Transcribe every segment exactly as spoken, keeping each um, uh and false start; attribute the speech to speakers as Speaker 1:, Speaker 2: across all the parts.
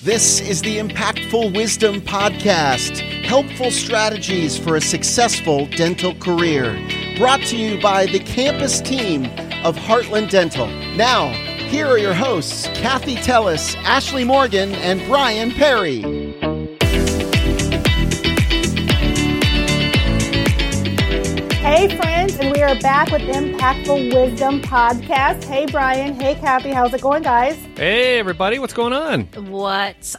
Speaker 1: This is the Impactful Wisdom Podcast, helpful strategies for a successful dental career. Brought to you by the campus team of Heartland Dental. Now, here are your hosts, Kathy Tellis, Ashley Morgan, and Brian Perry.
Speaker 2: Hey friends, and we are back with Impactful Wisdom Podcast. Hey Brian, hey Kathy, how's it going, guys?
Speaker 3: Hey everybody, what's going on?
Speaker 4: What's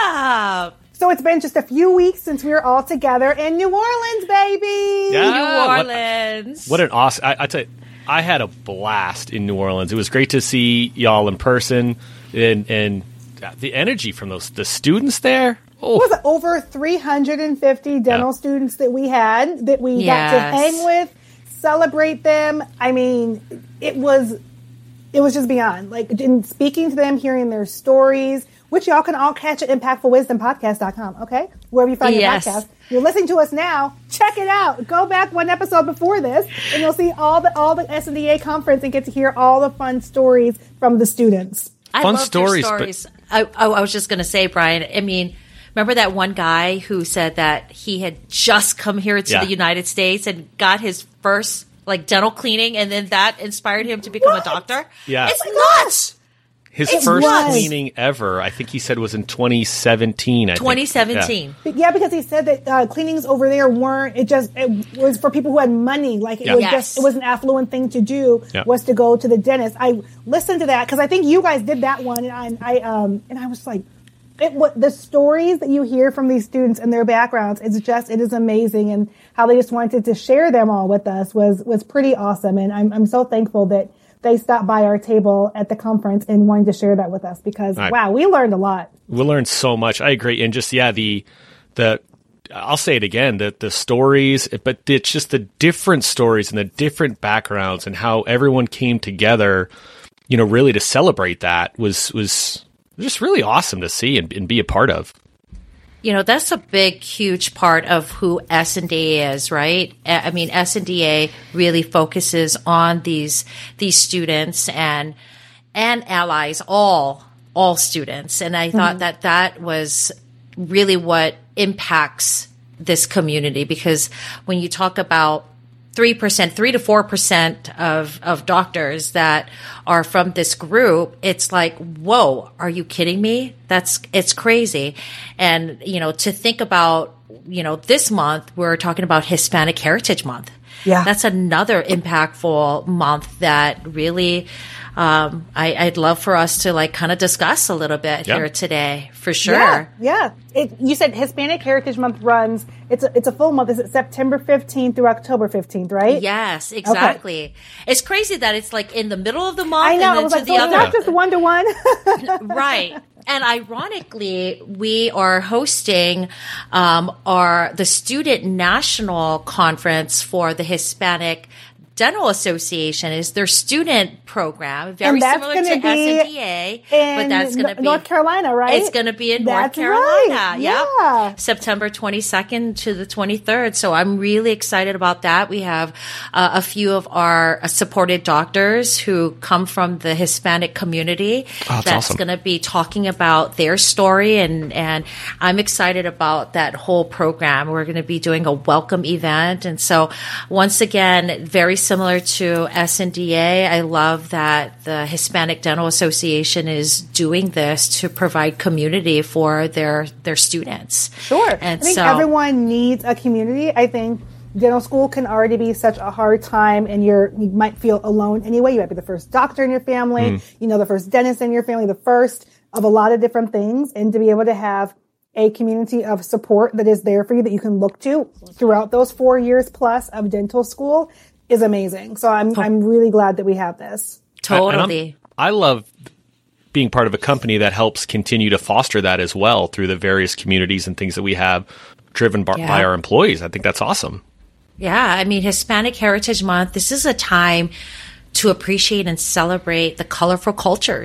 Speaker 4: up?
Speaker 2: So it's been just a few weeks since we were all together in New Orleans, baby!
Speaker 3: Yeah,
Speaker 4: New Orleans.
Speaker 3: What, what an awesome, I, I tell you, I had a blast in New Orleans. It was great to see y'all in person, and, and the energy from those the students there. Oh.
Speaker 2: It was over three hundred fifty dental yeah. students that we had, that we
Speaker 4: yes.
Speaker 2: got to hang with, celebrate them. I mean, it was it was just beyond. Like, in speaking to them, hearing their stories, which y'all can all catch at impactful wisdom podcast dot com, okay? Wherever you find
Speaker 4: yes.
Speaker 2: your podcast. You're listening to us now, check it out. Go back one episode before this, and you'll see all the all the S N D A conference and get to hear all the fun stories from the students.
Speaker 4: I
Speaker 3: fun
Speaker 4: love
Speaker 3: stories.
Speaker 4: stories. But- I, oh, I was just going to say, Brian, I mean, remember that one guy who said that he had just come here to
Speaker 3: yeah.
Speaker 4: the United States and got his first like dental cleaning, and then that inspired him to become
Speaker 2: what?
Speaker 4: a doctor?
Speaker 3: Yeah.
Speaker 4: It's nuts.
Speaker 3: His
Speaker 4: It's
Speaker 3: first
Speaker 4: nuts.
Speaker 3: cleaning ever, I think he said, was in twenty seventeen. I
Speaker 4: twenty
Speaker 3: think.
Speaker 4: seventeen.
Speaker 3: Yeah.
Speaker 2: Yeah, because he said that uh, cleanings over there weren't, it just, it was for people who had money. Like, it
Speaker 3: Yeah.
Speaker 2: was
Speaker 4: Yes.
Speaker 2: just, it was an affluent thing to do,
Speaker 3: Yeah.
Speaker 2: was to go to the dentist. I listened to that because I think you guys did that one, and I, I um, and I was like, it, what, the stories that you hear from these students and their backgrounds, it's just, it is amazing. And how they just wanted to share them all with us was, was pretty awesome. And I'm, I'm so thankful that they stopped by our table at the conference and wanted to share that with us because,
Speaker 3: right.
Speaker 2: wow, we learned a lot.
Speaker 3: We learned so much. I agree. And just, yeah, the, the, I'll say it again, the, the stories, but it's just the different stories and the different backgrounds and how everyone came together, you know, really to celebrate that was, was just really awesome to see and, and be a part of.
Speaker 4: You know, that's a big, huge part of who S N D A is, right? I mean, S N D A really focuses on these these students and and allies, all all students. And I mm-hmm. thought that that was really what impacts this community, because when you talk about three percent, three to four percent of, of doctors that are from this group, it's like, whoa, are you kidding me? That's, it's crazy. And, you know, to think about, you know, this month, we're talking about Hispanic Heritage Month.
Speaker 2: Yeah.
Speaker 4: That's another impactful month that really, um, I, I'd love for us to like kind of discuss a little bit
Speaker 3: yeah.
Speaker 4: here today, for sure.
Speaker 2: Yeah, yeah. It, you said Hispanic Heritage Month runs. It's a, it's a full month. Is it September fifteenth through October fifteenth, right?
Speaker 4: Yes, exactly. Okay. It's crazy that it's like in the middle of the month
Speaker 2: I know.
Speaker 4: and then
Speaker 2: I was
Speaker 4: to
Speaker 2: like,
Speaker 4: the
Speaker 2: so
Speaker 4: other.
Speaker 2: it's not just one to one.
Speaker 4: Right. And ironically, we are hosting um, our the Student National Conference for the Hispanic Dental Association. Is their student program, very similar to S N D A, but that's going to be
Speaker 2: North Carolina, right?
Speaker 4: It's going to be in
Speaker 2: that's
Speaker 4: North Carolina.
Speaker 2: Right.
Speaker 4: Yep.
Speaker 2: Yeah,
Speaker 4: September twenty-second to the twenty-third. So I'm really excited about that. We have uh, a few of our uh, supported doctors who come from the Hispanic community.
Speaker 3: Oh, that's
Speaker 4: that's
Speaker 3: awesome.
Speaker 4: going to be talking about their story, and and I'm excited about that whole program. We're going to be doing a welcome event, and so once again, very similar to S N D A. I love that the Hispanic Dental Association is doing this to provide community for their their students.
Speaker 2: sure.
Speaker 4: And
Speaker 2: I think
Speaker 4: so,
Speaker 2: everyone needs a community. I think dental school can already be such a hard time, and you're you might feel alone anyway. You might be the first doctor in your family, mm. you know, the first dentist in your family, the first of a lot of different things, and to be able to have a community of support that is there for you that you can look to throughout those four years plus of dental school is amazing. So I'm I'm really glad that we have this.
Speaker 4: Totally.
Speaker 3: I love being part of a company that helps continue to foster that as well through the various communities and things that we have driven by,
Speaker 4: yeah.
Speaker 3: by our employees. I think that's awesome.
Speaker 4: Yeah. I mean, Hispanic Heritage Month, this is a time to appreciate and celebrate the colorful cultures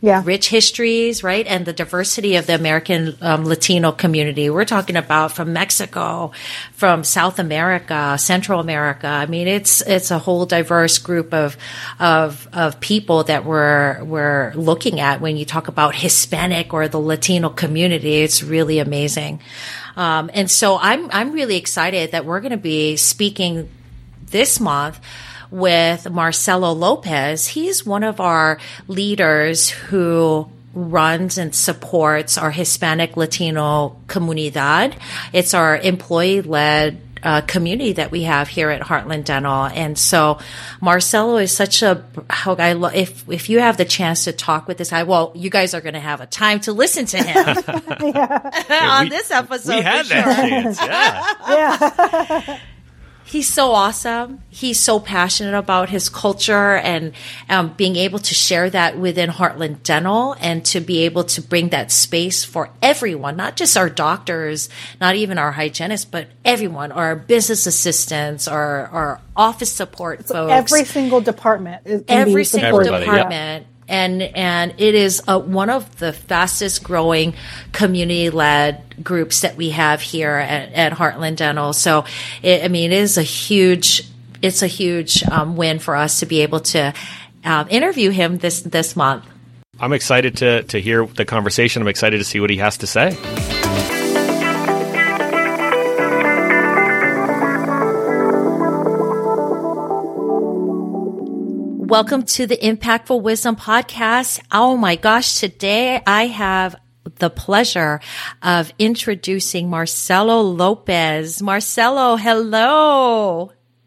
Speaker 2: Yeah.
Speaker 4: rich histories, right? And the diversity of the American um, Latino community. We're talking about from Mexico, from South America, Central America. I mean, it's it's a whole diverse group of of of people that we're we're looking at when you talk about Hispanic or the Latino community. It's really amazing. Um, and so I'm I'm really excited that we're going to be speaking this month with Marcelo Lopez. He's one of our leaders who runs and supports our Hispanic Latino comunidad. It's our employee-led uh, community that we have here at Heartland Dental. And so Marcelo is such a, how I lo- if, if you have the chance to talk with this guy, well, you guys are going to have a time to listen to him on
Speaker 3: we,
Speaker 4: this episode.
Speaker 3: We had that
Speaker 4: sure.
Speaker 3: chance. Yeah.
Speaker 2: Yeah.
Speaker 4: He's so awesome. He's so passionate about his culture and um, being able to share that within Heartland Dental and to be able to bring that space for everyone, not just our doctors, not even our hygienists, but everyone, our business assistants, our, our office support
Speaker 2: So
Speaker 4: folks.
Speaker 2: every single department is
Speaker 4: Every single
Speaker 3: Everybody, yeah.
Speaker 4: department. And and it is uh, one of the fastest growing community led groups that we have here at, at Heartland Dental. So, it, I mean, it is a huge it's a huge um, win for us to be able to um, interview him this this month.
Speaker 3: I'm excited to to hear the conversation. I'm excited to see what he has to say.
Speaker 4: Welcome to the Impactful Wisdom Podcast. Oh my gosh, today I have the pleasure of introducing Marcelo Lopez. Marcelo, hello.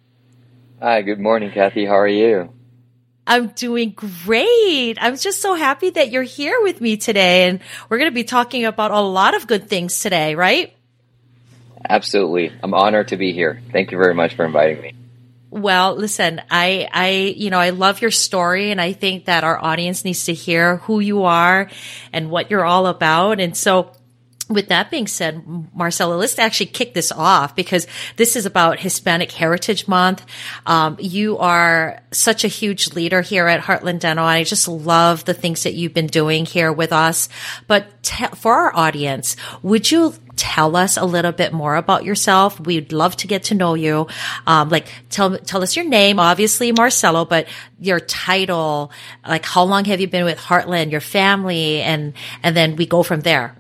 Speaker 5: Hi, good morning, Kathy. How are you?
Speaker 4: I'm doing great. I'm just so happy that you're here with me today. And we're going to be talking about a lot of good things today, right?
Speaker 5: Absolutely. I'm honored to be here. Thank you very much for inviting me.
Speaker 4: Well, listen, I, I, you know, I love your story and I think that our audience needs to hear who you are and what you're all about. And so with that being said, Marcelo, let's actually kick this off because this is about Hispanic Heritage Month. Um, you are such a huge leader here at Heartland Dental. I just love the things that you've been doing here with us. But te- for our audience, would you tell us a little bit more about yourself? We'd love to get to know you. Um, like tell, tell us your name, obviously Marcelo, but your title, like how long have you been with Heartland, your family, and, and then we go from there.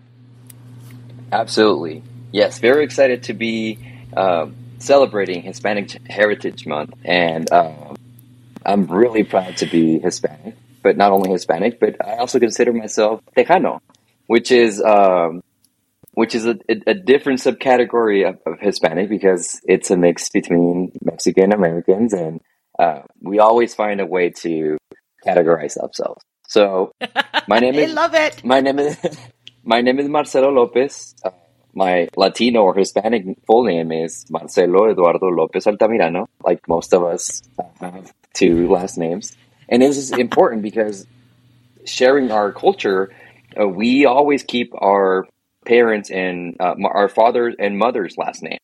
Speaker 5: Absolutely. Yes, very excited to be uh, celebrating Hispanic Heritage Month. And uh, I'm really proud to be Hispanic, but not only Hispanic, but I also consider myself Tejano, which is um, which is a, a, a different subcategory of, of Hispanic because it's a mix between Mexican Americans, and uh, we always find a way to categorize ourselves. So my name is
Speaker 4: I love it.
Speaker 5: My name is my name is Marcelo Lopez. Uh, my Latino or Hispanic full name is Marcelo Eduardo Lopez Altamirano. Like most of us have two last names, and this is important because sharing our culture, uh, we always keep our parents and uh, our father's and mother's last name.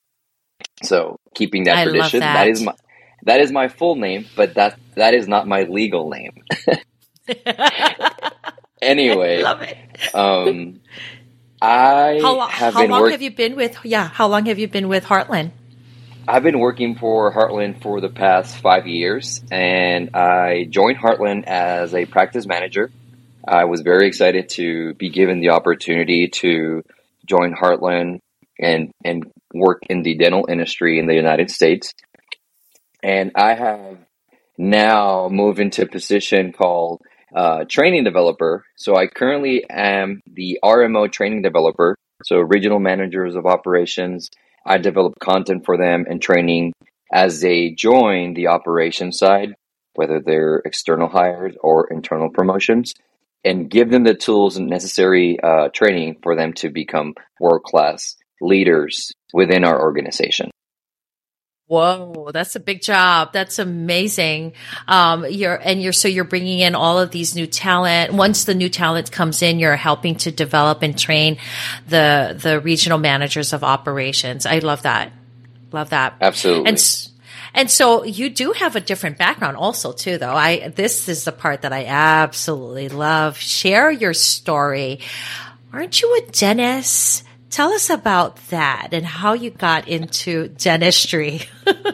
Speaker 5: So keeping that
Speaker 4: I
Speaker 5: tradition,
Speaker 4: love that.
Speaker 5: that is my that is my full name, but that that is not my legal name. Anyway,
Speaker 4: I love it.
Speaker 5: um, I
Speaker 4: How, lo-
Speaker 5: have
Speaker 4: how
Speaker 5: been
Speaker 4: long
Speaker 5: work-
Speaker 4: have you been with? Yeah, how long have you been with Heartland?
Speaker 5: I've been working for Heartland for the past five years, and I joined Heartland as a practice manager. I was very excited to be given the opportunity to join Heartland and and work in the dental industry in the United States. And I have now moved into a position called uh, training developer. So I currently am the R M O training developer, so regional managers of operations. I develop content for them and training as they join the operations side, whether they're external hires or internal promotions, and give them the tools and necessary uh, training for them to become world-class leaders within our organization.
Speaker 4: Whoa, that's a big job. That's amazing. Um, you're, and you're, so you're bringing in all of these new talent. Once the new talent comes in, you're helping to develop and train the, the regional managers of operations. I love that. Love that.
Speaker 5: Absolutely.
Speaker 4: And, And so you do have a different background also too, though. I, this is the part that I absolutely love. Share your story. Aren't you a dentist? Tell us about that and how you got into dentistry.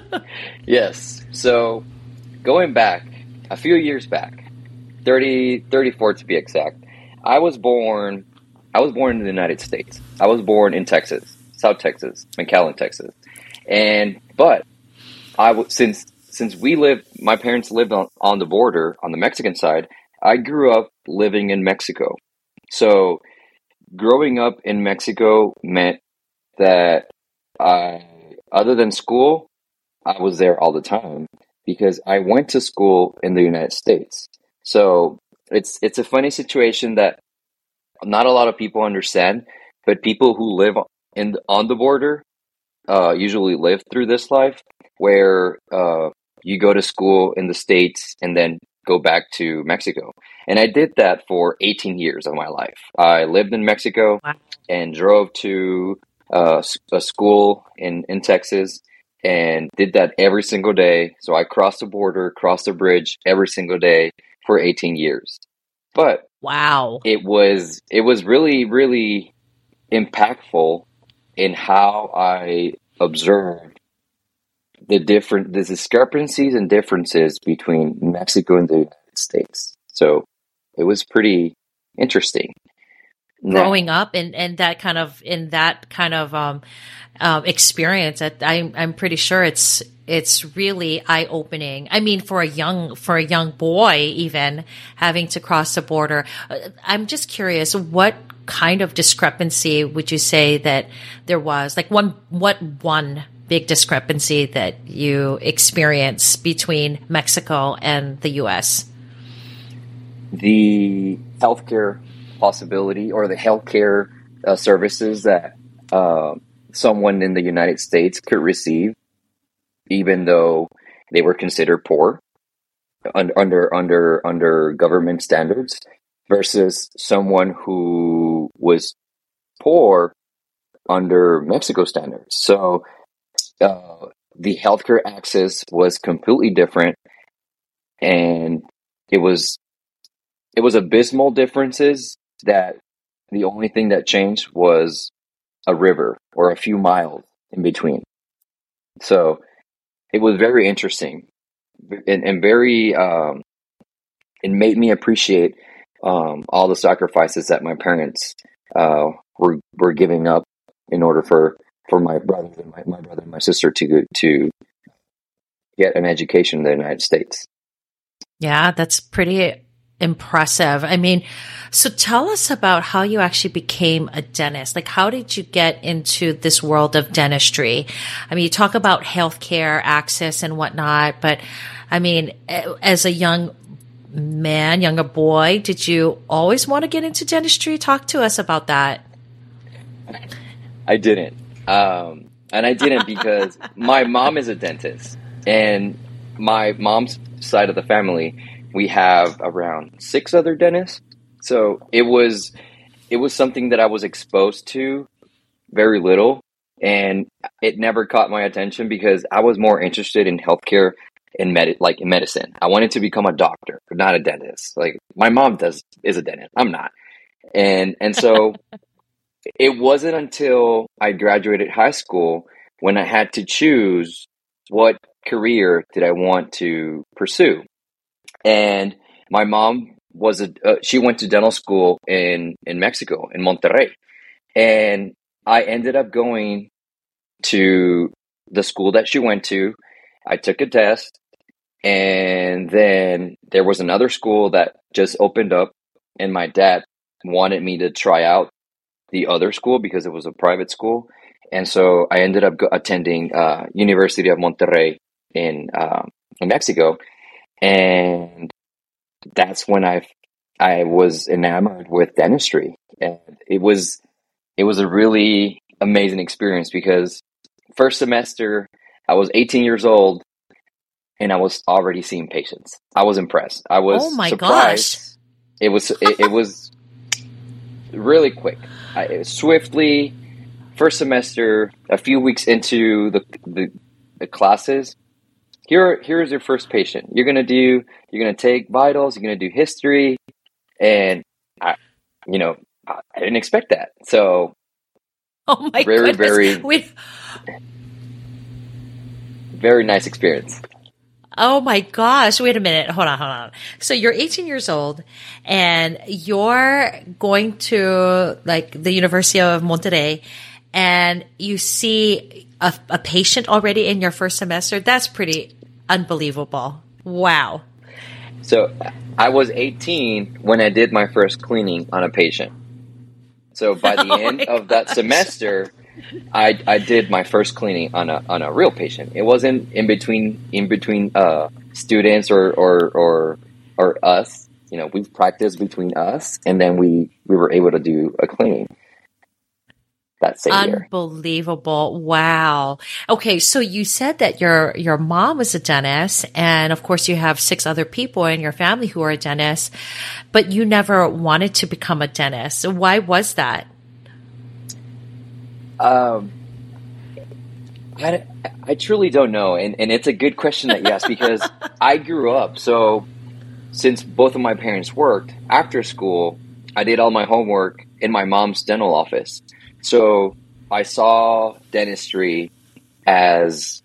Speaker 5: Yes. So going back a few years back, thirty, thirty-four to be exact, I was born, I was born in the United States. I was born in Texas, South Texas, McAllen, Texas. And, but I w- since, since we lived, my parents lived on, on the border on the Mexican side, I grew up living in Mexico. So growing up in Mexico meant that I, other than school, I was there all the time because I went to school in the United States. So it's it's a funny situation that not a lot of people understand, but people who live in on the border uh, usually live through this life where uh, you go to school in the States and then go back to Mexico. And I did that for eighteen years of my life. I lived in Mexico and drove to uh, a school in, in Texas and did that every single day. So I crossed the border, crossed the bridge every single day for eighteen years. But
Speaker 4: wow,
Speaker 5: it was it was really, really impactful in how I observed the different the discrepancies and differences between Mexico and the United States. So it was pretty interesting.
Speaker 4: Growing
Speaker 5: now,
Speaker 4: up and, and that kind of in that kind of um, um, experience, I, I'm I'm pretty sure it's it's really eye opening. I mean, for a young for a young boy, even having to cross the border. I'm just curious, what kind of discrepancy would you say that there was? Like one what one big discrepancy that you experience between Mexico and the U S?
Speaker 5: The healthcare possibility or the healthcare uh, services that uh, someone in the United States could receive, even though they were considered poor un- under under under government standards, versus someone who was poor under Mexico standards. So uh, the healthcare access was completely different, and it was it was abysmal differences that the only thing that changed was a river or a few miles in between. So it was very interesting and, and very, um, it made me appreciate um, all the sacrifices that my parents uh, were were giving up in order for, for my brother and my, my brother and my sister to to get an education in the United States.
Speaker 4: Yeah, that's pretty impressive. I mean, so tell us about how you actually became a dentist. Like, how did you get into this world of dentistry? I mean, you talk about healthcare access and whatnot, but I mean, as a young man, younger boy, did you always want to get into dentistry? Talk to us about that.
Speaker 5: I didn't. Um, and I didn't because my mom is a dentist, and my mom's side of the family, we have around six other dentists. So it was it was something that I was exposed to very little, and it never caught my attention because I was more interested in healthcare in med like in medicine. I wanted to become a doctor, but not a dentist. Like my mom does is a dentist. I'm not. And and so it wasn't until I graduated high school when I had to choose what career did I want to pursue. And my mom was a uh, she went to dental school in in Mexico, in Monterrey, and I ended up going to the school that she went to. I took a test, and then there was another school that just opened up, and my dad wanted me to try out the other school because it was a private school, and so I ended up go- attending uh, University of Monterrey in um, in Mexico. And that's when I I was enamored with dentistry, and it was it was a really amazing experience because first semester I was eighteen years old and I was already seeing patients. I was impressed. I was
Speaker 4: oh my
Speaker 5: surprised.
Speaker 4: Gosh.
Speaker 5: It was it, it was really quick, I, it was swiftly. First semester, a few weeks into the the, the classes, here, here's your first patient. You're gonna do, you're gonna take vitals. You're gonna do history, and I, you know, I, I didn't expect that. So,
Speaker 4: oh my
Speaker 5: very,
Speaker 4: goodness.
Speaker 5: very,
Speaker 4: we-
Speaker 5: very nice experience.
Speaker 4: Oh my gosh. Wait a minute. Hold on, hold on. So you're eighteen years old and you're going to like the University of Monterrey and you see a, a patient already in your first semester. That's pretty unbelievable. Wow.
Speaker 5: So I was eighteen when I did my first cleaning on a patient. So by the
Speaker 4: Oh
Speaker 5: end
Speaker 4: my
Speaker 5: of that
Speaker 4: gosh.
Speaker 5: semester, I I did my first cleaning on a on a real patient. It wasn't in between in between uh, students or, or or or us. You know, we practiced between us, and then we we were able to do a cleaning that same year.
Speaker 4: Unbelievable. Wow. Okay. So you said that your, your mom was a dentist and of course you have six other people in your family who are dentists, but you never wanted to become a dentist. Why was that?
Speaker 5: Um, I, I truly don't know, and and it's a good question that you asked because I grew up. So since both of my parents worked after school, I did all my homework in my mom's dental office. So I saw dentistry as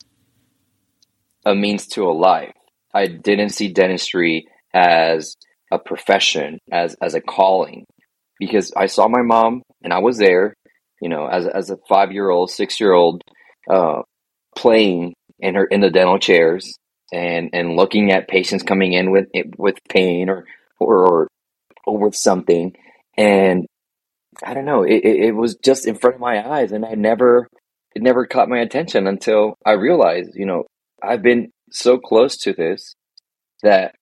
Speaker 5: a means to a life. I didn't see dentistry as a profession, as as a calling, because I saw my mom and I was there, you know, as as a five year old, six year old, uh, playing in her in the dental chairs and and looking at patients coming in with with pain or or or with something, and I don't know. It, it, it was just in front of my eyes, and I never, it never caught my attention until I realized, you know, I've been so close to this that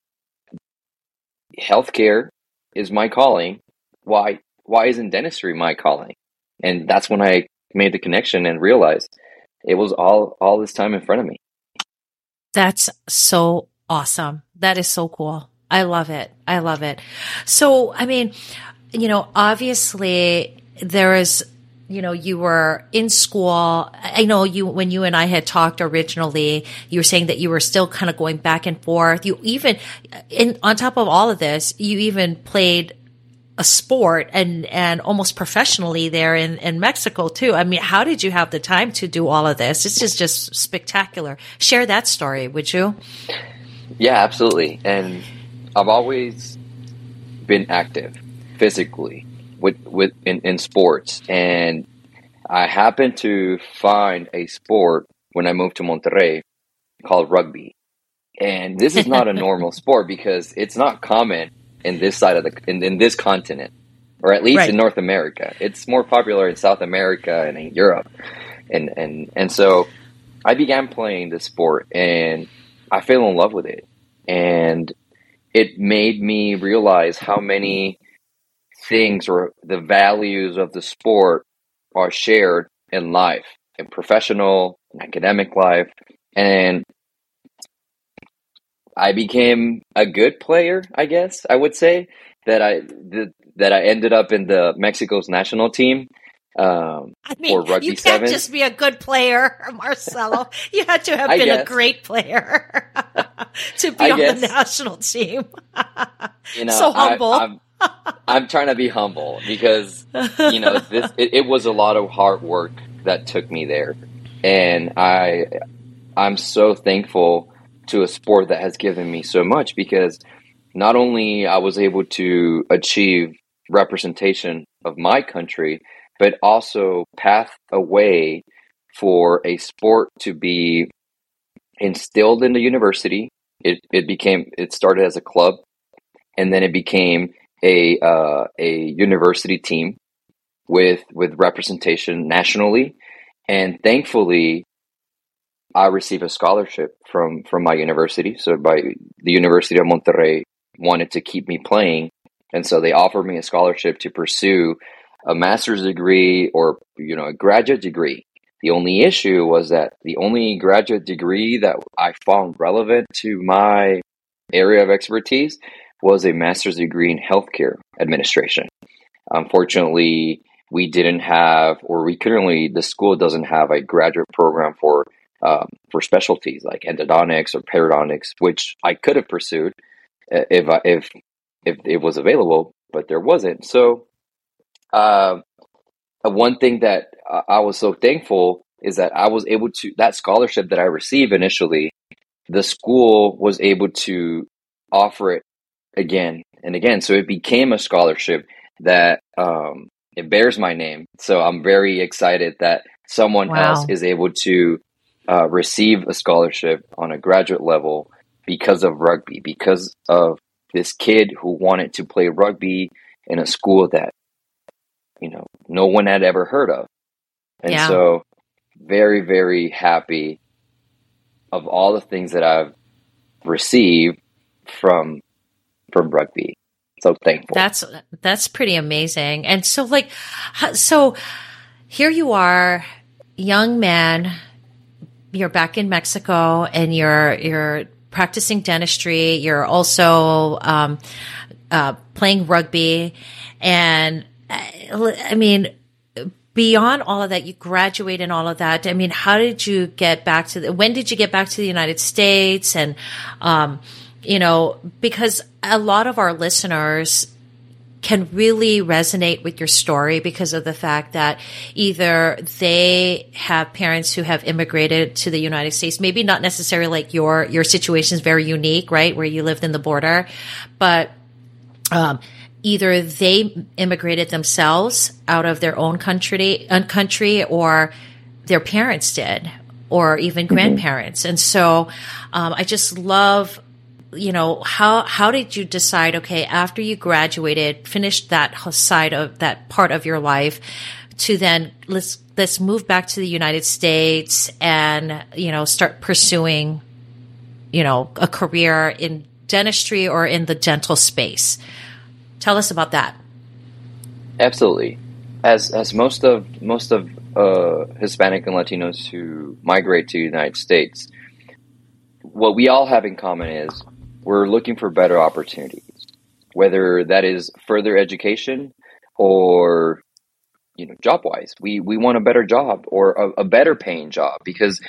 Speaker 5: healthcare is my calling. Why, why isn't dentistry my calling? And that's when I made the connection and realized it was all, all this time in front of me.
Speaker 4: That's so awesome. That is so cool. I love it. I love it. So, I mean, you know, obviously there is, you know, you were in school. I know you, when you and I had talked originally, you were saying that you were still kind of going back and forth. You even, in, on top of all of this, you even played a sport and, and almost professionally there in, in Mexico too. I mean, how did you have the time to do all of this? This is just spectacular. Share that story, would you?
Speaker 5: Yeah, absolutely. And I've always been active physically with with in, in sports, and I happened to find a sport when I moved to Monterrey called rugby. And this is not a normal sport because it's not common in this side of the in, in this continent, or at least
Speaker 4: Right.
Speaker 5: in North America. It's more popular in South America and in Europe. And and and so I began playing this sport and I fell in love with it. And it made me realize how many things or the values of the sport are shared in life, in professional and academic life. And I became a good player, I guess I would say, that I that, that I ended up in the Mexico's national team um,
Speaker 4: I mean,
Speaker 5: for rugby
Speaker 4: you can't
Speaker 5: sevens.
Speaker 4: just be a good player, Marcelo. You had to have
Speaker 5: I
Speaker 4: been a
Speaker 5: guess.
Speaker 4: great player to be
Speaker 5: I
Speaker 4: on
Speaker 5: guess.
Speaker 4: the national team.
Speaker 5: You know,
Speaker 4: So
Speaker 5: I-
Speaker 4: humble.
Speaker 5: I'm, I'm trying to be humble because you know this. It, it was a lot of hard work that took me there, and I I'm so thankful to a sport that has given me so much because not only I was able to achieve representation of my country, but also path a way for a sport to be instilled in the university. It it became it started as a club, and then it became a uh, a university team with with representation nationally. And thankfully, I received a scholarship from from my university. So, by the University of Monterrey wanted to keep me playing, and so they offered me a scholarship to pursue a master's degree or you know a graduate degree. The only issue was that the only graduate degree that I found relevant to my area of expertise was a master's degree in healthcare administration. Unfortunately, we didn't have, or we currently, the school doesn't have a graduate program for um, for specialties like endodontics or periodontics, which I could have pursued if I, if if it was available, but there wasn't. So, uh, one thing that I was so thankful is that I was able to, that scholarship that I received initially, the school was able to offer it again and again. So it became a scholarship that um, it bears my name. So I'm very excited that someone
Speaker 4: Wow.
Speaker 5: else is able to uh, receive a scholarship on a graduate level because of rugby, because of this kid who wanted to play rugby in a school that, you know, no one had ever heard of. And
Speaker 4: Yeah.
Speaker 5: so very, very happy of all the things that I've received from from rugby. So thankful.
Speaker 4: That's that's pretty amazing. And so like h- so here you are, young man, you're back in Mexico and you're you're practicing dentistry, you're also um uh playing rugby, and I, I mean beyond all of that, you graduate and all of that. I mean, how did you get back to the, when did you get back to the United States? And, um, you know, because a lot of our listeners can really resonate with your story because of the fact that either they have parents who have immigrated to the United States, maybe not necessarily like your, your situation is very unique, right? Where you lived in the border, but, um, either they immigrated themselves out of their own country, uh, country, or their parents did, or even mm-hmm. grandparents. And so, um, I just love, you know, how, how did you decide, okay, after you graduated, finished that side of that part of your life, to then let's, let's move back to the United States and, you know, start pursuing, you know, a career in dentistry or in the dental space? Tell us about that.
Speaker 5: Absolutely. As as most of most of uh, Hispanic and Latinos who migrate to the United States, what we all have in common is we're looking for better opportunities, whether that is further education or, you know, job wise. We we want a better job or a, a better paying job, because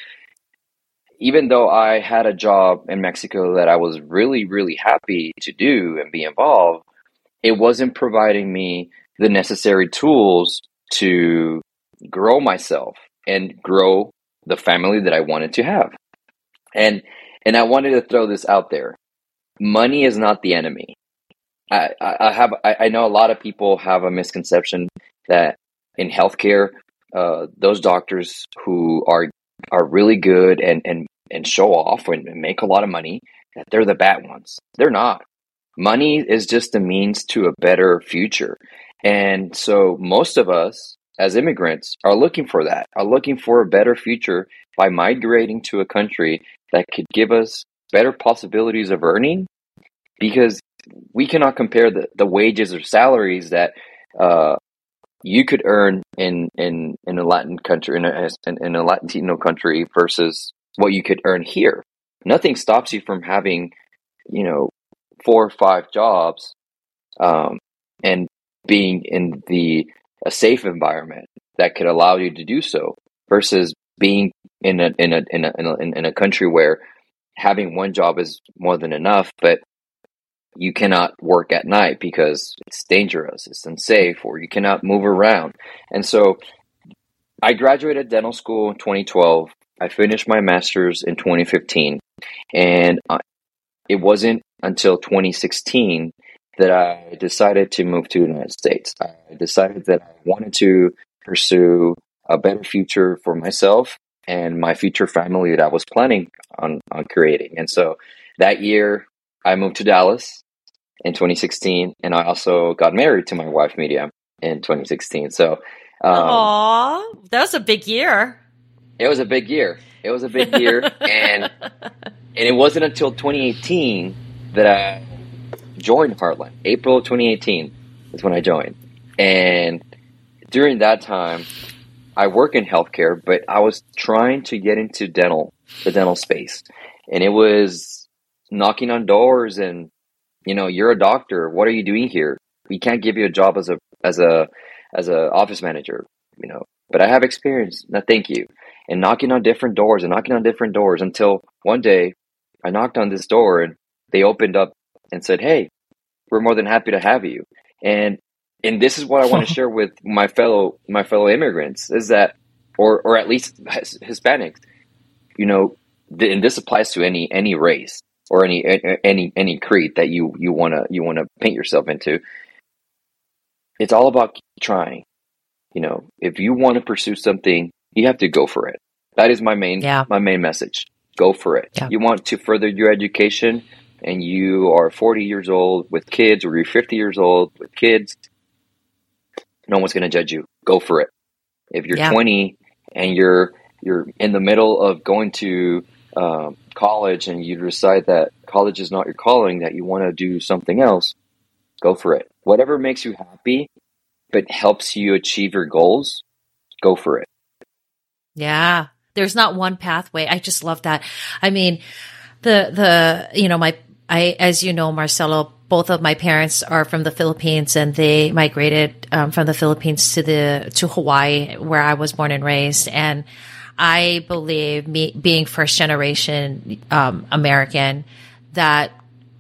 Speaker 5: even though I had a job in Mexico that I was really, really happy to do and be involved, it wasn't providing me the necessary tools to grow myself and grow the family that I wanted to have. And and I wanted to throw this out there. Money is not the enemy. I, I, I have I, I know a lot of people have a misconception that in healthcare, uh, those doctors who are are really good and, and, and show off and make a lot of money, that they're the bad ones. They're not. Money is just a means to a better future. And so most of us as immigrants are looking for that, are looking for a better future by migrating to a country that could give us better possibilities of earning, because we cannot compare the, the wages or salaries that uh, you could earn in, in, in a Latin country, in a, in a Latino country versus what you could earn here. Nothing stops you from having, you know, four or five jobs, um, and being in the a safe environment that could allow you to do so, versus being in a in a in a in a, in a country where having one job is more than enough, but you cannot work at night because it's dangerous, it's unsafe, or you cannot move around. And so, I graduated dental school in twenty twelve. I finished my master's in twenty fifteen, and I, it wasn't until twenty sixteen that I decided to move to the United States. I decided that I wanted to pursue a better future for myself and my future family that I was planning on, on creating. And so that year I moved to Dallas in twenty sixteen, and I also got married to my wife, Miriam, in twenty sixteen. So, um,
Speaker 4: Aww, that was a big year.
Speaker 5: It was a big year. It was a big year. and and it wasn't until twenty eighteen that I joined Heartland. April of twenty eighteen is when I joined. And during that time, I work in healthcare, but I was trying to get into dental, the dental space. And it was knocking on doors and, you know, you're a doctor. What are you doing here? We can't give you a job as a, as a, as a office manager. You know, but I have experience. No, thank you. And knocking on different doors and knocking on different doors until one day I knocked on this door and they opened up and said, hey, we're more than happy to have you. And and this is what I want to share with my fellow my fellow immigrants is that, or or at least Hispanics, you know, th- and this applies to any any race or any any any creed that you you wanna you wanna paint yourself into. It's all about trying. You know, if you want to pursue something, you have to go for it. That is my main
Speaker 4: yeah.
Speaker 5: my main message. Go for it.
Speaker 4: Yeah.
Speaker 5: You want to further your education, and you are forty years old with kids, or you're fifty years old with kids. No one's going to judge you. Go for it. If you're
Speaker 4: yeah.
Speaker 5: twenty and you're you're in the middle of going to um, college, and you decide that college is not your calling, that you want to do something else, go for it. Whatever makes you happy, but helps you achieve your goals, go for it.
Speaker 4: Yeah. There's not one pathway. I just love that. I mean, the, the, you know, my, I, as you know, Marcelo, both of my parents are from the Philippines, and they migrated um, from the Philippines to the, to Hawaii, where I was born and raised. And I believe, me being first generation um, American, that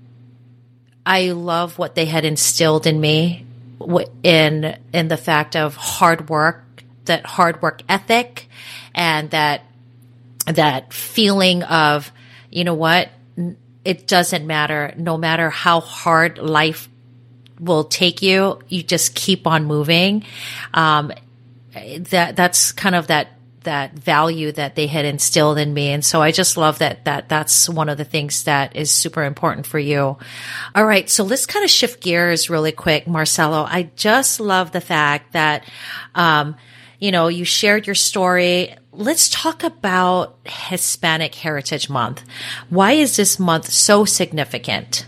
Speaker 4: I love what they had instilled in me in, in the fact of hard work, that hard work ethic, and that, that feeling of, you know what, it doesn't matter. No matter how hard life will take you, you just keep on moving. Um, that, that's kind of that, that value that they had instilled in me. And so I just love that, that that's one of the things that is super important for you. All right. So let's kind of shift gears really quick, Marcelo. I just love the fact that, um, you know, you shared your story. Let's talk about Hispanic Heritage Month. Why is this month so significant?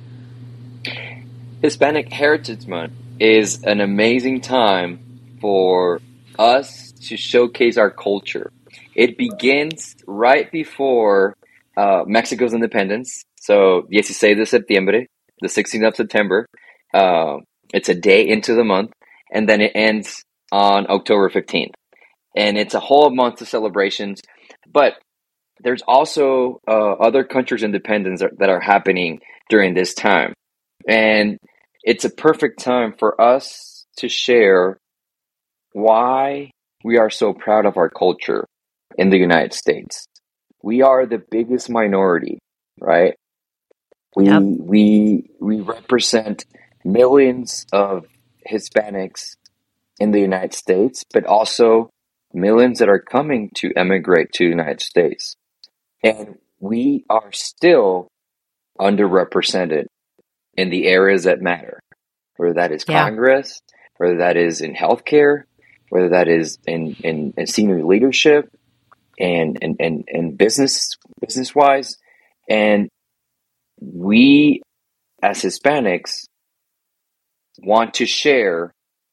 Speaker 5: Hispanic Heritage Month is an amazing time for us to showcase our culture. It begins right before uh, Mexico's independence. So, dieciséis de septiembre, the sixteenth of September. Uh, it's a day into the month, and then it ends on October fifteenth. And it's a whole month of celebrations. But there's also uh, other countries' independence that, that are happening during this time. And it's a perfect time for us to share why we are so proud of our culture in the United States. We are the biggest minority, right? We
Speaker 4: Yep.
Speaker 5: we we represent millions of Hispanics in the United States, but also millions that are coming to emigrate to the United States. And we are still underrepresented in the areas that matter, whether that is
Speaker 4: Yeah.
Speaker 5: Congress, whether that is in healthcare, whether that is in, in, in senior leadership and, and, and, and business, business wise. And we as Hispanics want to share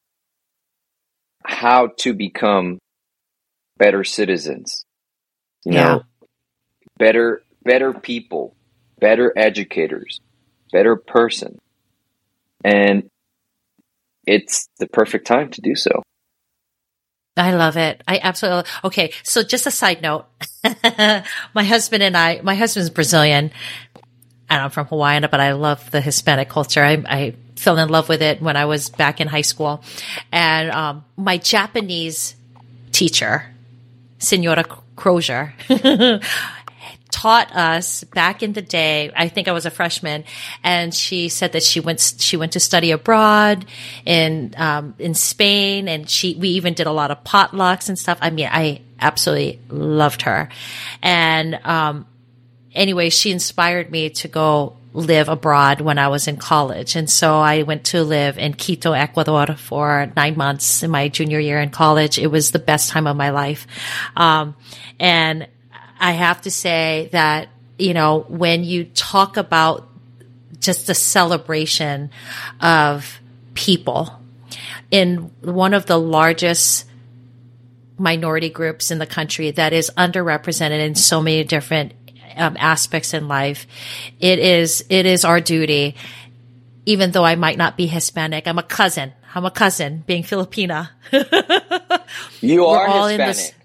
Speaker 5: how to become better citizens, you
Speaker 4: Yeah.
Speaker 5: know, better, better people, better educators, better person. And it's the perfect time to do so.
Speaker 4: I love it. I absolutely. Okay. So just a side note, my husband and I, my husband's Brazilian and I'm from Hawaii, but I love the Hispanic culture. I, I fell in love with it when I was back in high school. And um, my Japanese teacher, Senora Crozier, taught us back in the day. I think I was a freshman, and she said that she went she went to study abroad in um, in Spain, and she we even did a lot of potlucks and stuff. I mean, I absolutely loved her, and um, anyway, she inspired me to go live abroad when I was in college. And so I went to live in Quito, Ecuador for nine months in my junior year in college. It was the best time of my life. Um, and I have to say that, you know, when you talk about just the celebration of people in one of the largest minority groups in the country that is underrepresented in so many different Um, aspects in life, it is it is our duty, even though I might not be Hispanic. I'm a cousin. I'm a cousin being Filipina.
Speaker 5: You
Speaker 4: We're
Speaker 5: are
Speaker 4: all in
Speaker 5: Hispanic.
Speaker 4: this-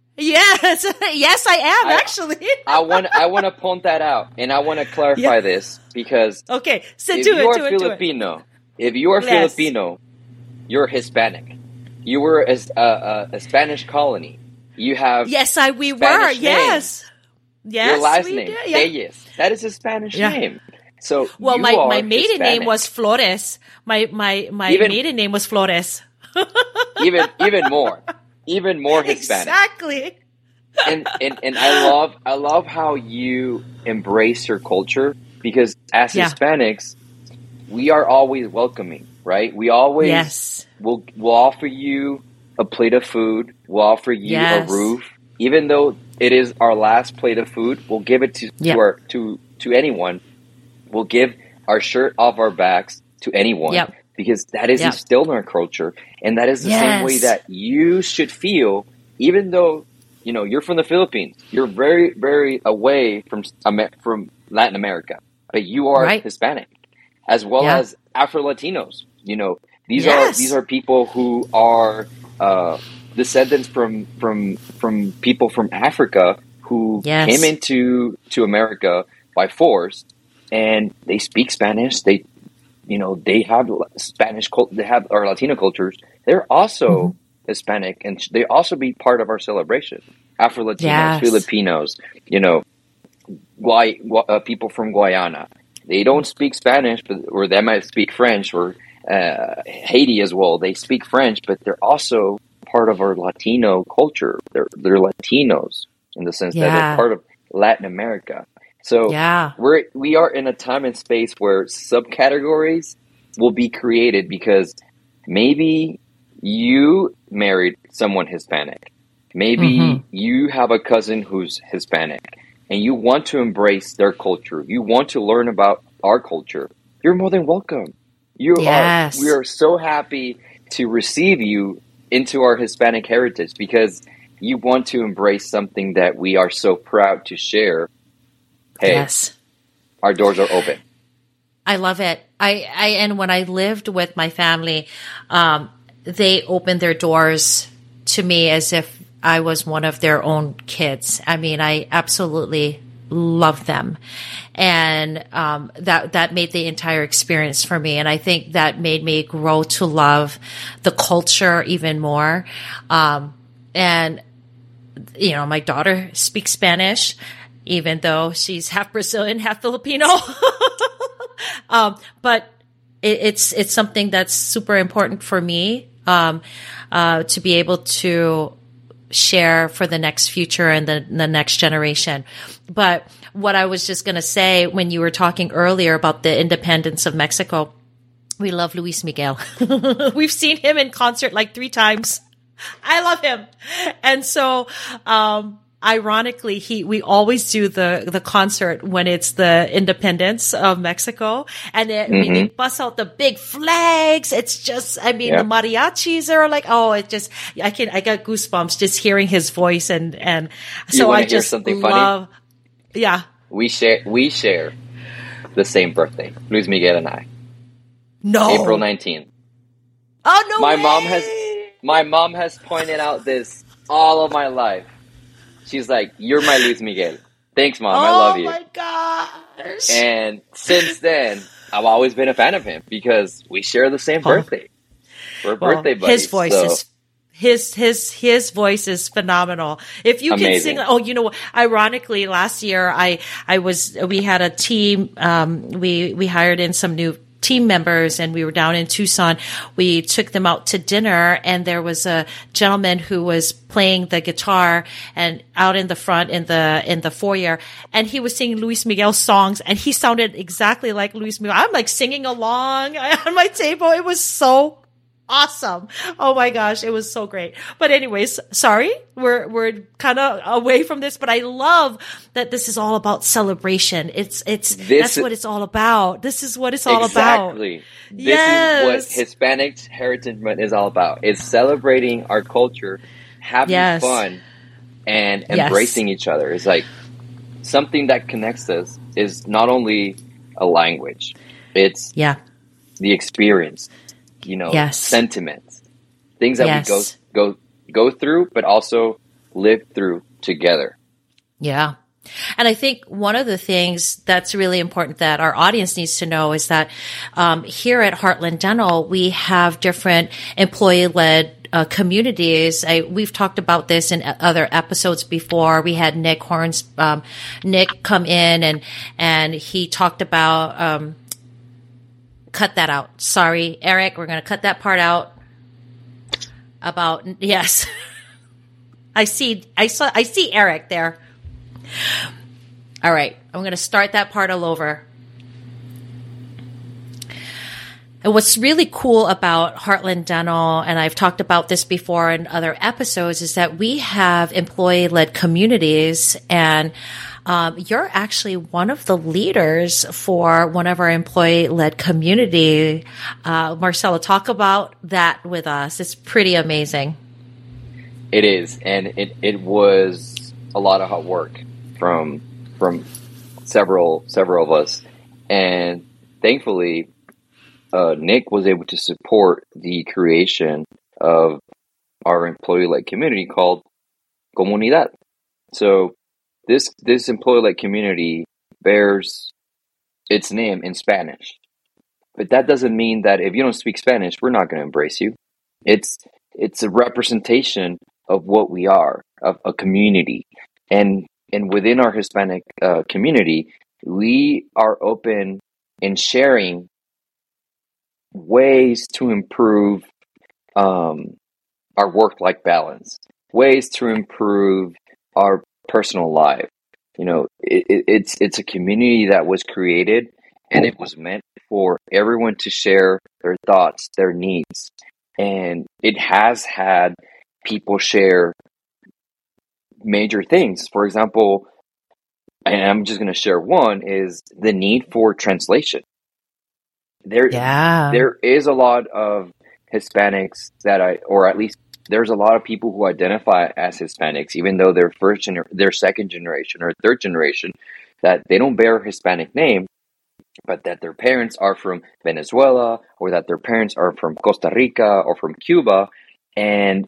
Speaker 4: Yes, yes, I am
Speaker 5: I-
Speaker 4: actually.
Speaker 5: I want I want to point that out, and I want to clarify
Speaker 4: Yeah.
Speaker 5: this because
Speaker 4: Okay, so
Speaker 5: if
Speaker 4: do
Speaker 5: you
Speaker 4: it,
Speaker 5: are
Speaker 4: do it, do it.
Speaker 5: Filipino, if you are
Speaker 4: Yes.
Speaker 5: Filipino, you're Hispanic. You were a, a, a Spanish colony. You have
Speaker 4: Yes, I we were.
Speaker 5: Spanish name.
Speaker 4: Yes, yes,
Speaker 5: your last
Speaker 4: we
Speaker 5: name,
Speaker 4: did. Yeah.
Speaker 5: Reyes. That is a Spanish
Speaker 4: Yeah.
Speaker 5: name. So
Speaker 4: Well,
Speaker 5: you
Speaker 4: my,
Speaker 5: are
Speaker 4: my maiden
Speaker 5: Hispanic.
Speaker 4: name was Flores. My my my
Speaker 5: Even-
Speaker 4: maiden name was Flores.
Speaker 5: even even more, even more Hispanic.
Speaker 4: Exactly.
Speaker 5: and, and and I love I love how you embrace your culture because as
Speaker 4: Yeah.
Speaker 5: Hispanics, we are always welcoming, right? We always
Speaker 4: Yes.
Speaker 5: will will offer you a plate of food. We'll offer you
Speaker 4: Yes.
Speaker 5: a roof, even though it is our last plate of food. We'll give it to
Speaker 4: Yep.
Speaker 5: to, our, to to anyone. We'll give our shirt off our backs to anyone
Speaker 4: Yep.
Speaker 5: because that is
Speaker 4: Yep.
Speaker 5: instilled in our culture, and that is the same way
Speaker 4: Yes.
Speaker 5: that you should feel, even though. You know, you're from the Philippines. You're very, very away from Amer- from Latin America, but you are
Speaker 4: Right.
Speaker 5: Hispanic, as well
Speaker 4: Yeah.
Speaker 5: as Afro Latinos. You know, these
Speaker 4: Yes.
Speaker 5: are these are people who are uh, descendants from from from people from Africa who
Speaker 4: Yes.
Speaker 5: came into to America by force, and they speak Spanish. They, you know, they have Spanish. cult- They have our Latino cultures. They're also
Speaker 4: Mm-hmm.
Speaker 5: Hispanic, and they also be part of our celebration. Afro Latinos,
Speaker 4: Yes.
Speaker 5: Filipinos, you know, Gui- Gu- uh, people from Guyana. They don't speak Spanish, but or they might speak French, or uh, Haiti as well. They speak French, but they're also part of our Latino culture. They're they're Latinos in the sense that
Speaker 4: Yeah.
Speaker 5: they're part of Latin America. So
Speaker 4: Yeah.
Speaker 5: we're we are in a time and space where subcategories will be created because maybe you married someone Hispanic. Maybe
Speaker 4: Mhm.
Speaker 5: you have a cousin who's Hispanic and you want to embrace their culture. You want to learn about our culture. You're more than welcome. You
Speaker 4: Yes.
Speaker 5: are we are so happy to receive you into our Hispanic heritage because you want to embrace something that we are so proud to share. Hey,
Speaker 4: Yes.
Speaker 5: our doors are open.
Speaker 4: I love it. I, I and when I lived with my family, um, they opened their doors to me as if I was one of their own kids. I mean, I absolutely love them, and um, that that made the entire experience for me. And I think that made me grow to love the culture even more. Um, and you know, my daughter speaks Spanish, even though she's half Brazilian, half Filipino. um, but it, it's it's something that's super important for me um, uh, to be able to share for the next future and the, the next generation. But what I was just going to say when you were talking earlier about the independence of Mexico, we love Luis Miguel. We've seen him in concert like three times. I love him. And so, um, ironically, he, we always do the, the concert when it's the independence of Mexico. And it, I mean, they bust out the big flags. It's just, I mean,
Speaker 5: Yeah.
Speaker 4: the mariachis are like, oh, it just, I can, I got goosebumps just hearing his voice. And, and
Speaker 5: You
Speaker 4: so
Speaker 5: wanna
Speaker 4: I
Speaker 5: hear
Speaker 4: just
Speaker 5: something funny?
Speaker 4: love, yeah.
Speaker 5: We share we share the same birthday, Luis Miguel and I.
Speaker 4: No.
Speaker 5: April nineteenth.
Speaker 4: Oh, no
Speaker 5: My
Speaker 4: way.
Speaker 5: mom has my mom has pointed out this all of my life. She's like, "You're my Luis Miguel." Thanks, Mom. I love you.
Speaker 4: Oh my gosh.
Speaker 5: And since then, I've always been a fan of him because we share the same birthday. We're
Speaker 4: Well,
Speaker 5: birthday buddies.
Speaker 4: his voice
Speaker 5: so.
Speaker 4: is his his his voice is phenomenal. If you can
Speaker 5: Amazing.
Speaker 4: sing, oh, you know, ironically, last year I I was we had a team. Um, we we hired in some new team members and we were down in Tucson. We took them out to dinner and there was a gentleman who was playing the guitar and out in the front in the, in the foyer, and he was singing Luis Miguel songs and he sounded exactly like Luis Miguel. I'm like singing along on my table. It was so awesome. Oh my gosh. It was so great. But anyways, sorry, we're, we're kind of away from this, but I love that this is all about celebration. It's, it's,
Speaker 5: This
Speaker 4: that's
Speaker 5: is-
Speaker 4: what it's all about. This is what it's all about.
Speaker 5: Exactly. This
Speaker 4: Yes.
Speaker 5: is what Hispanic Heritage Month is all about. It's celebrating our culture, having
Speaker 4: Yes.
Speaker 5: fun, and
Speaker 4: Yes.
Speaker 5: embracing each other. It's like something that connects us is not only a language, it's
Speaker 4: Yeah.
Speaker 5: the experience, you know,
Speaker 4: Yes.
Speaker 5: sentiments, things that
Speaker 4: Yes.
Speaker 5: we go go go through, but also live through together.
Speaker 4: Yeah. And I think one of the things that's really important that our audience needs to know is that um, here at Heartland Dental, we have different employee-led uh, communities. I, we've talked about this in other episodes before. We had Nick Horns, um, Nick come in and and he talked about. Um, cut that out. Sorry, Eric. We're going to cut that part out. About yes, I see. I saw. I see Eric there. All right, I'm going to start that part all over. And what's really cool about Heartland Dental, and I've talked about this before in other episodes, is that we have employee-led communities, and um, you're actually one of the leaders for one of our employee-led community. Uh, Marcelo, talk about that with us. It's pretty amazing.
Speaker 5: It is, and it, it was a lot of hard work from from several several of us, and thankfully uh, Nick was able to support the creation of our employee-led community called Comunidad. So this this employee-led community bears its name in Spanish, but that doesn't mean that if you don't speak Spanish, we're not going to embrace you. It's it's a representation of what we are, of a community, and And within our Hispanic uh, community, we are open in sharing ways to improve um, our work-life balance, ways to improve our personal life. You know, it, it, it's it's a community that was created, and it was meant for everyone to share their thoughts, their needs, and it has had people share major things. For example, and I'm just going to share one, is the need for translation. There,
Speaker 4: yeah.
Speaker 5: there is a lot of Hispanics that I, or at least there's a lot of people who identify as Hispanics, even though they're first, gener- they're second generation or third generation, that they don't bear a Hispanic name, but that their parents are from Venezuela, or that their parents are from Costa Rica or from Cuba, and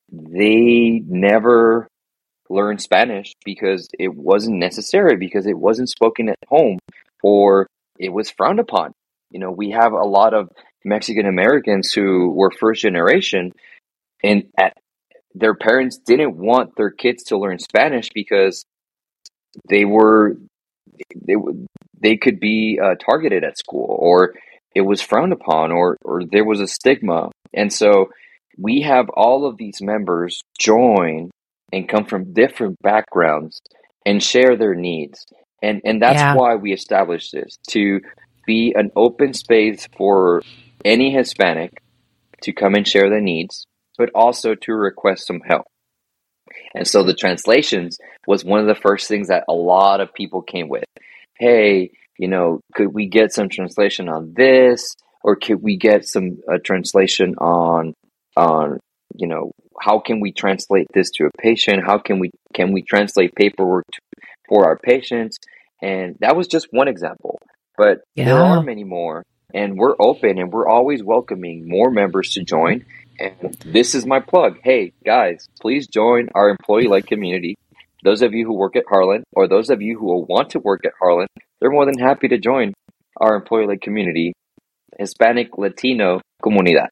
Speaker 5: they never learn Spanish because it wasn't necessary, because it wasn't spoken at home, or it was frowned upon. You know, we have a lot of Mexican Americans who were first generation, and at, their parents didn't want their kids to learn Spanish because they were they they could be uh, targeted at school, or it was frowned upon, or or there was a stigma. And so we have all of these members join and come from different backgrounds and share their needs. And and that's
Speaker 4: Yeah.
Speaker 5: why we established this, to be an open space for any Hispanic to come and share their needs, but also to request some help. And so the translations was one of the first things that a lot of people came with. Hey, you know, could we get some translation on this? Or could we get some uh, translation on, on, you know, how can we translate this to a patient? How can we can we translate paperwork to, for our patients? And that was just one example, but
Speaker 4: Yeah.
Speaker 5: there are many more, and we're open and we're always welcoming more members to join. And this is my plug. Hey guys, please join our employee-led community. Those of you who work at Heartland, or those of you who want to work at Heartland, they're more than happy to join our employee-led community, Hispanic Latino Comunidad.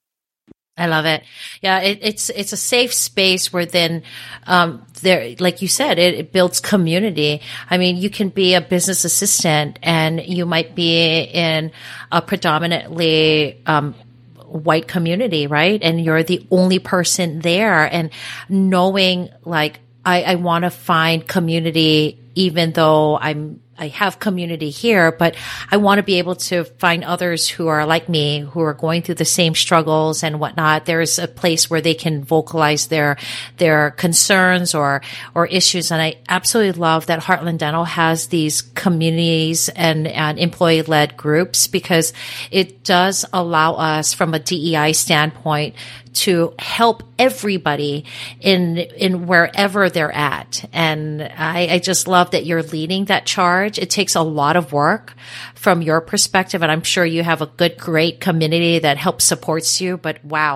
Speaker 4: I love it. Yeah, it, it's it's a safe space where then um, there, like you said, it, it builds community. I mean, you can be a business assistant, and you might be in a predominantly um, white community, right? And you're the only person there, and knowing like I, I want to find community, even though I'm. I have community here, but I want to be able to find others who are like me, who are going through the same struggles and whatnot. There's a place where they can vocalize their, their concerns or, or issues. And I absolutely love that Heartland Dental has these communities and, and employee-led groups, because it does allow us from a D E I standpoint to help everybody in in wherever they're at. And I, I just love that you're leading that charge. It takes a lot of work from your perspective, and I'm sure you have a good, great community that helps supports you. But wow,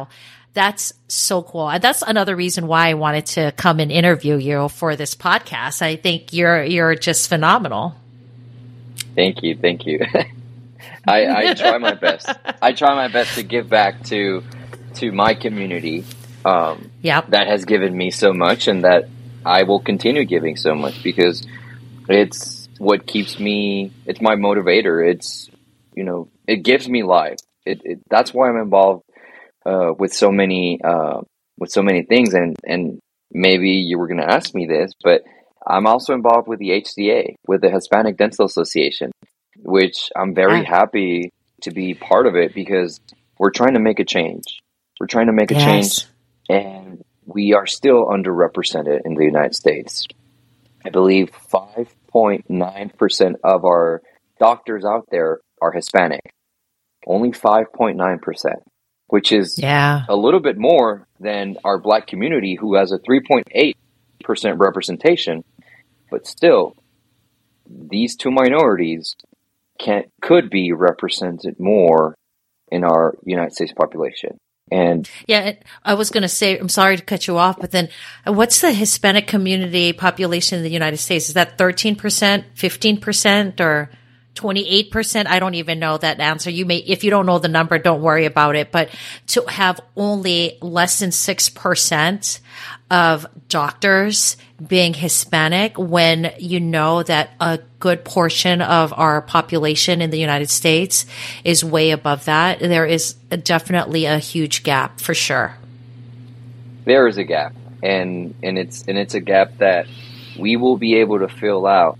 Speaker 4: That's so cool. And that's another reason why I wanted to come and interview you for this podcast. I think you're you're just phenomenal.
Speaker 5: Thank you. Thank you. I, I try my best. I try my best to give back to to my community um,
Speaker 4: yep.
Speaker 5: that has given me so much, and that I will continue giving so much, because it's what keeps me, it's my motivator. It's, you know, it gives me life. It, it that's why I'm involved uh, with so many uh, with so many things. And, and maybe you were going to ask me this, but I'm also involved with the H C A, with the Hispanic Dental Association, which I'm very
Speaker 4: Ah.
Speaker 5: happy to be part of it, because we're trying to make a change. We're trying to make a
Speaker 4: Yes.
Speaker 5: change, and we are still underrepresented in the United States. I believe five point nine percent of our doctors out there are Hispanic. Only five point nine percent, which is
Speaker 4: Yeah.
Speaker 5: a little bit more than our Black community, who has a three point eight percent representation. But still, these two minorities can could be represented more in our United States population. And
Speaker 4: Yeah, I was going to say, I'm sorry to cut you off, but then uh, what's the Hispanic community population in the United States? Is that thirteen percent, fifteen percent, or twenty-eight percent? I don't even know that answer. You may, if you don't know the number, don't worry about it. But to have only less than six percent of doctors being Hispanic, when you know that a good portion of our population in the United States is way above that, there is definitely a huge gap for sure.
Speaker 5: there is a gap, and and it's and it's a gap that we will be able to fill out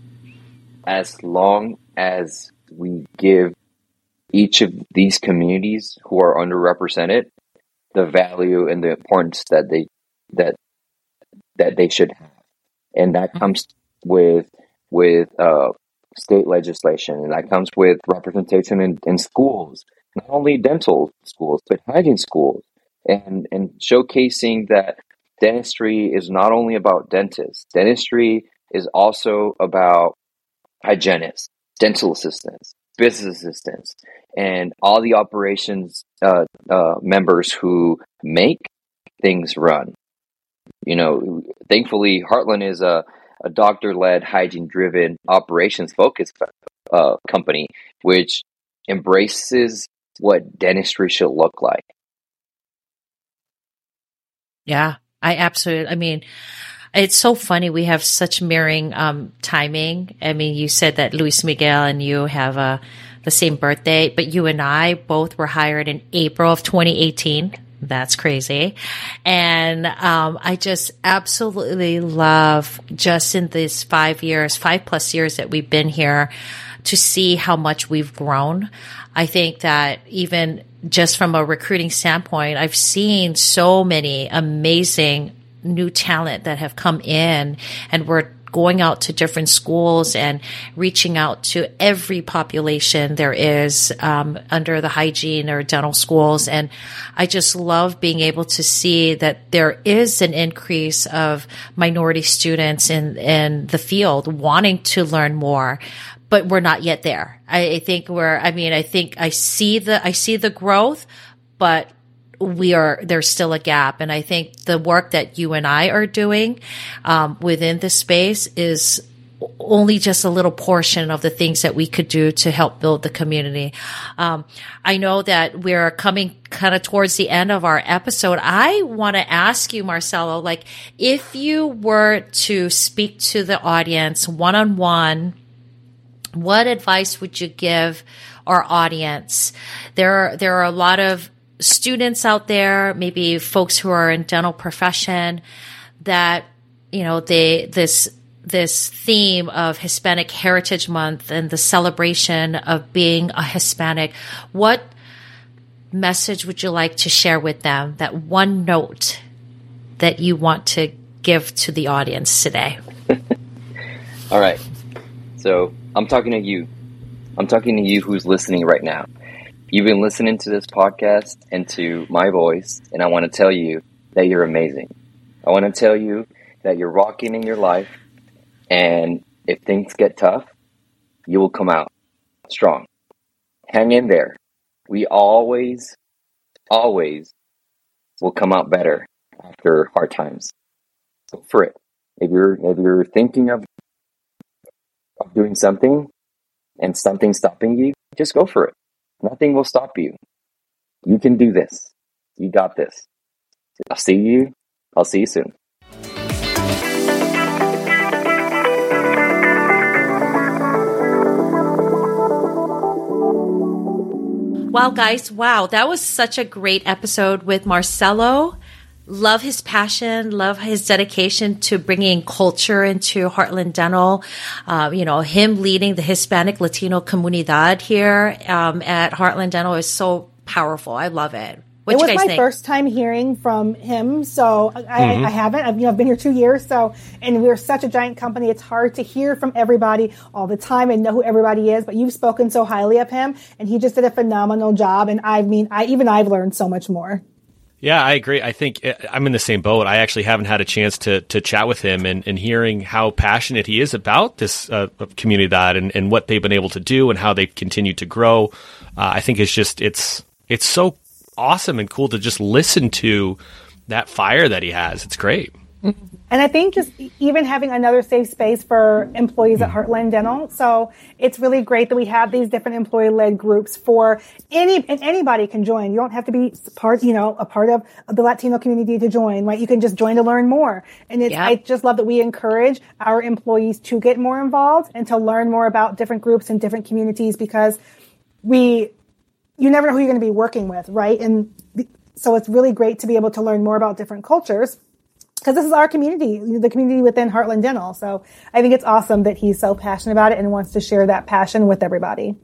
Speaker 5: as long as we give each of these communities who are underrepresented the value and the importance that they that that they should have. And that comes with with uh, state legislation, and that comes with representation in, in schools, not only dental schools, but hygiene schools, and and showcasing that dentistry is not only about dentists. Dentistry is also about hygienists, dental assistants, business assistants, and all the operations uh, uh, members who make things run. You know, thankfully, Heartland is a, a doctor-led, hygiene-driven, operations-focused uh, company, which embraces what dentistry should look like.
Speaker 4: Yeah, I absolutely, I mean, it's so funny. We have such mirroring um, timing. I mean, you said that Luis Miguel and you have uh, the same birthday, but you and I both were hired in April of twenty eighteen. That's crazy. And um, I just absolutely love, just in these five years, five plus years that we've been here, to see how much we've grown. I think that even just from a recruiting standpoint, I've seen so many amazing new talent that have come in, and we're going out to different schools and reaching out to every population there is um, under the hygiene or dental schools. And I just love being able to see that there is an increase of minority students in, in the field wanting to learn more. But we're not yet there. I, I think we're, I mean, I think I see the, I see the growth, but we are, there's still a gap. And I think the work that you and I are doing, um, within this space is only just a little portion of the things that we could do to help build the community. Um, I know that we're coming kind of towards the end of our episode. I want to ask you, Marcelo, like, if you were to speak to the audience one-on-one, what advice would you give our audience? There are, there are a lot of students out there, maybe folks who are in dental profession, that, you know, they, this, this theme of Hispanic Heritage Month and the celebration of being a Hispanic. What message would you like to share with them? That one note that you want to give to the audience today?
Speaker 5: All right. So I'm talking to you. I'm talking to you who's listening right now. You've been listening to this podcast and to my voice, and I want to tell you that you're amazing. I want to tell you that you're rocking in your life, and if things get tough, you will come out strong. Hang in there. We always, always will come out better after hard times. Go for it. If you're if you're thinking of, of doing something and something's stopping you, just go for it. Nothing will stop you. You can do this. You got this. I'll see you. I'll see you soon.
Speaker 4: Wow, guys. Wow. That was such a great episode with Marcelo. Love his passion, love his dedication to bringing culture into Heartland Dental. Uh, you know, him leading the Hispanic Latino comunidad here um, at Heartland Dental is so powerful. I love it. What
Speaker 2: it
Speaker 4: you
Speaker 2: was
Speaker 4: guys
Speaker 2: my
Speaker 4: think?
Speaker 2: first time hearing from him, so I,
Speaker 3: Mm-hmm.
Speaker 2: I haven't. I've, you know, I've been here two years, so and we're such a giant company. It's hard to hear from everybody all the time and know who everybody is. But you've spoken so highly of him, and he just did a phenomenal job. And I mean, I even I've learned so much more.
Speaker 3: Yeah, I agree. I think I'm in the same boat. I actually haven't had a chance to to chat with him, and, and hearing how passionate he is about this uh, comunidad and, and what they've been able to do and how they've continued to grow. Uh, I think it's just it's it's so awesome and cool to just listen to that fire that he has. It's great.
Speaker 2: And I think just even having another safe space for employees at Heartland Dental. So it's really great that we have these different employee-led groups for any, and anybody can join. You don't have to be part, you know, a part of the Latino community to join, right? You can just join to learn more. And it's,
Speaker 4: Yep.
Speaker 2: I just love that we encourage our employees to get more involved and to learn more about different groups and different communities, because we, you never know who you're going to be working with, right? And so it's really great to be able to learn more about different cultures, because this is our community, the community within Heartland Dental. So I think it's awesome that he's so passionate about it and wants to share that passion with everybody.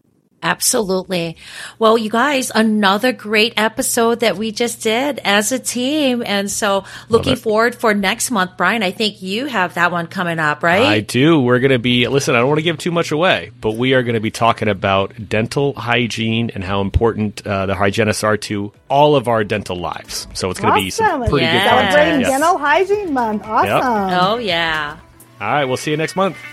Speaker 4: Absolutely. Well, you guys, another great episode that we just did as a team. And so looking forward for next month. Brian, I think you have that one coming up, right?
Speaker 3: I do. We're going to be, listen, I don't want to give too much away, but we are going to be talking about dental hygiene and how important uh, the hygienists are to all of our dental lives. So it's going to be some
Speaker 2: Awesome.
Speaker 3: pretty
Speaker 4: Yeah.
Speaker 3: good content.
Speaker 2: Celebrating
Speaker 3: Yes.
Speaker 2: Dental Hygiene Month. Awesome.
Speaker 4: Oh, yeah.
Speaker 3: All right. We'll see you next month.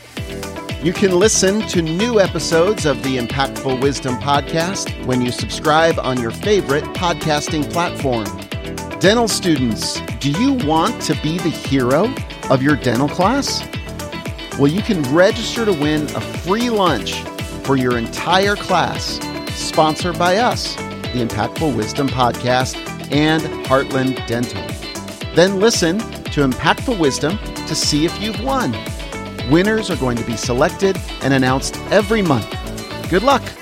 Speaker 1: You can listen to new episodes of the Impactful Wisdom Podcast when you subscribe on your favorite podcasting platform. Dental students, do you want to be the hero of your dental class? Well, you can register to win a free lunch for your entire class, sponsored by us, the Impactful Wisdom Podcast and Heartland Dental. Then listen to Impactful Wisdom to see if you've won. Winners are going to be selected and announced every month. Good luck!